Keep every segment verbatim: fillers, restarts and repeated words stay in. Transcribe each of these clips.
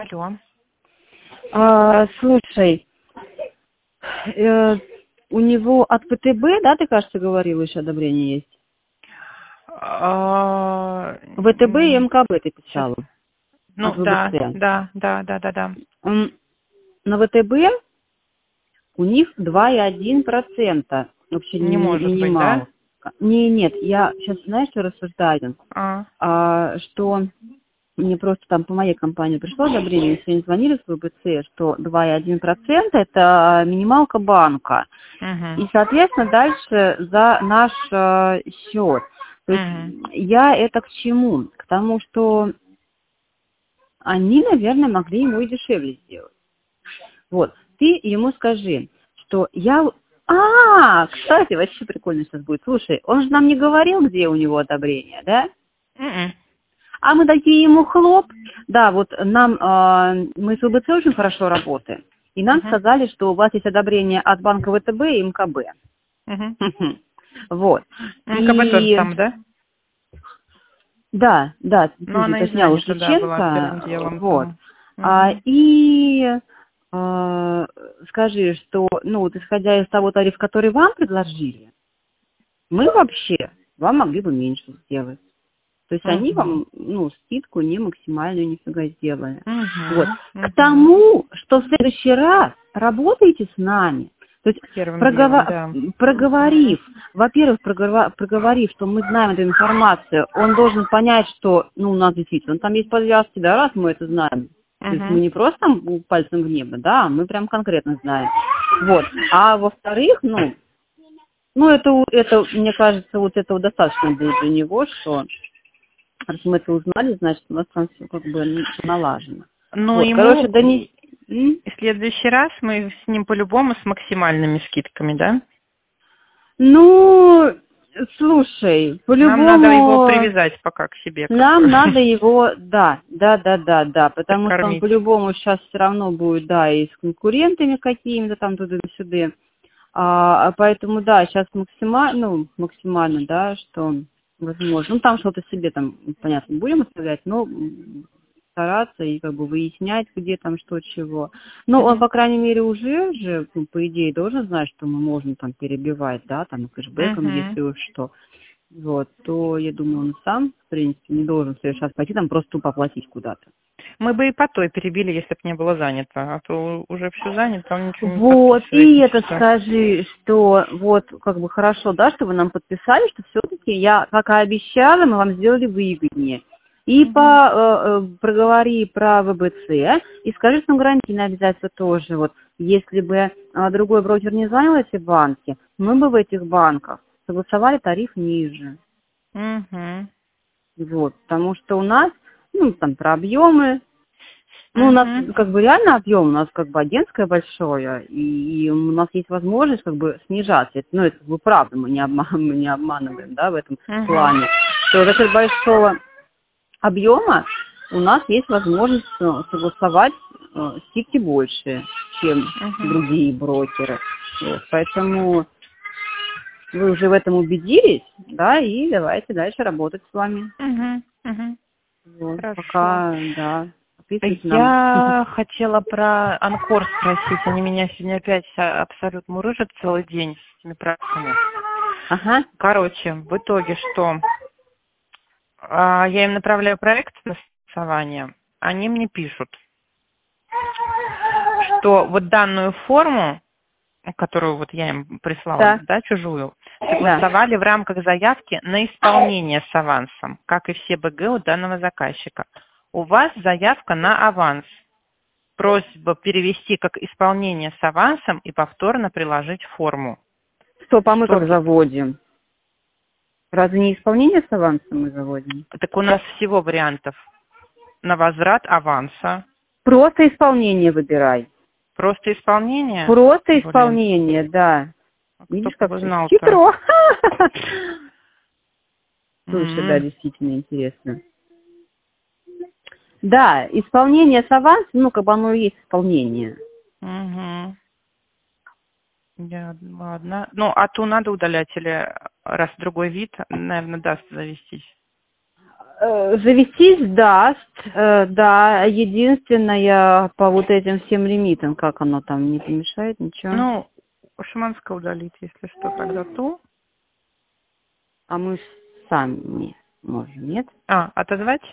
Алло. А, слушай, э, у него от ВТБ, да, ты, кажется, говорила, еще одобрение есть? А, ВТБ и м, МКБ ты Сейчас. писала. Ну, От да, ВБЦ. да, да, да, да, да. М, На ВТБ у них два и одна процента вообще Не ми- может быть, да? минимал. Не, нет, я сейчас, знаешь, что рассуждаю? А, А, что мне просто там по моей компании пришло одобрение, сегодня звонили с ВБЦ, что два и одна процента это минималка банка. угу, И, соответственно, дальше за наш э, счет. То есть угу. я это к чему? К тому, что они, наверное, могли ему и дешевле сделать. Вот, ты ему скажи, что я... А, кстати, вообще прикольно сейчас будет. Слушай, он же нам не говорил, где у него одобрение, да? М-м. А мы такие ему хлоп. Да, вот нам, э, мы с ВБЦ очень хорошо работаем. И нам Мгм, сказали, что у вас есть одобрение от банка ВТБ и МКБ. мгм. Вот. МКБ тоже И там, да? да, да, Ну, она и уточняла занята, да, была первым Шевченко, делом вот. там. А, Угу, и а, скажи, что, ну, вот исходя из того тарифа, который вам предложили, мы вообще вам могли бы меньше сделать. То есть они угу, вам, ну, скидку не максимальную нифига сделали. Вот. угу, К угу. тому, что в следующий раз работаете с нами, то есть Первым делом, прогова- да. проговорив, во-первых, проговор- проговорив, что мы знаем эту информацию, он должен понять, что, ну, у нас действительно, там есть подвязки, да, раз мы это знаем. То есть мы Угу. не просто там пальцем в небо, да, мы прям конкретно знаем. Вот. А во-вторых, ну, ну, это, у- это, мне кажется, вот этого достаточно будет для него, что раз мы это узнали, значит, у нас там все как бы ну, налажено. Ну, Вот, короче, ему да не... М? в следующий раз мы с ним по-любому с максимальными скидками, да? Ну, слушай, Нам надо его по-любому привязать пока к себе, как бы, нам надо его, да, да, да, да, да, потому что он прикормить. по-любому сейчас все равно будет, да, и с конкурентами какими-то там туда-сюда. А, а поэтому, да, сейчас максимально, ну, максимально, да, что возможно. Ну, там что-то себе там, понятно, будем оставлять, но м, стараться и как бы выяснять, где там что, чего. Но он, Мгм. по крайней мере, уже же, ну, по идее, должен знать, что мы можем там перебивать, да, там, и кэшбэком, Мгм. если уж что. Вот, то, я думаю, он сам, в принципе, не должен в следующий раз пойти, там просто тупо оплатить куда-то. Мы бы и по той перебили, если бы не было занято. А то уже все занято, он ничего не Вот, подписывает, и это ничего. скажи, что вот как бы хорошо, да, что вы нам подписали, что все-таки я, как и обещала, мы вам сделали выгоднее. И по, Мгм. э, э, проговори про ВБЦ, и скажи, что гарантийные обязательства тоже. Вот, если бы э, другой брокер не занял эти банки, мы бы в этих банках согласовали тариф ниже. Мгм. Вот, потому что у нас, ну, там про объемы. Ну, у нас Мгм. как бы реально объем, у нас как бы агентское большое, и, и у нас есть возможность как бы снижаться. Это, ну, это как бы правда, мы не, обман, мы не обманываем, да, в этом Мгм. плане. Что за счет большого объема у нас есть возможность э, согласовать э, скидки больше, чем Мгм. другие брокеры. Вот, поэтому вы уже в этом убедились, да, и давайте дальше работать с вами. Мгм. Мгм. Вот, Хорошо. пока, да, подписывайте нам. Я хотела про Анкор спросить. Они меня сегодня опять а, абсолютно мурыжат целый день с этими правками. Ага, Короче, в итоге что? А, Я им направляю проект на согласование. Они мне пишут, что вот данную форму, которую вот я им прислала, так, да, чужую, да. согласовали в рамках заявки на исполнение с авансом, как и все БГ у данного заказчика. У вас заявка на аванс. Просьба перевести как исполнение с авансом и повторно приложить форму. Стоп, а мы Что как тут? заводим? Разве не исполнение с авансом мы заводим? Так у нас всего вариантов. На возврат аванса. Просто исполнение выбирай. Просто исполнение? Просто Блин, исполнение, да. а кто Видишь, бы как его все знал-то? хитро. Слушай, да, М, действительно интересно. Да, исполнение с авансом, ну, как бы оно и есть исполнение. мгм. Я- Ладно. Ну, а ту надо удалять или раз другой вид, наверное, даст завестись? Э, Завестись даст, э, да, единственное, по вот этим всем лимитам, как оно там, не помешает, ничего. Ну, Шиманская удалить, если что, тогда ту. А мы ж сами можем, нет? А, отозвать?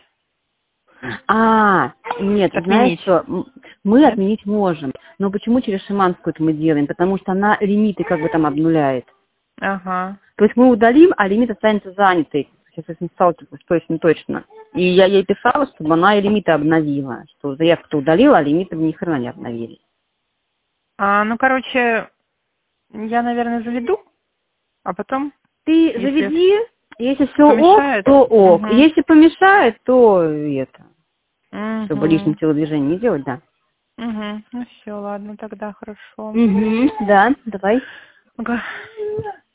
А, нет, знаешь Отменить? что, м, мы Нет? отменить можем, но почему через Шиманскую это мы делаем? Потому что она лимиты как бы там обнуляет. Ага. То есть мы удалим, а лимит останется занятый. Сейчас я с этим сталкиваюсь, точно, точно. И я ей писала, чтобы она и лимиты обновила, что заявку-то удалила, а лимиты ни хрена не обновили. А, ну, короче, я, наверное, заведу, а потом, Ты если заведи, если все ок, помешает. то ок. Угу. Если помешает, то это, чтобы Угу. лишних телодвижений не делать, да. Угу. Ну все, ладно, тогда хорошо. Угу, да, давай. Ага.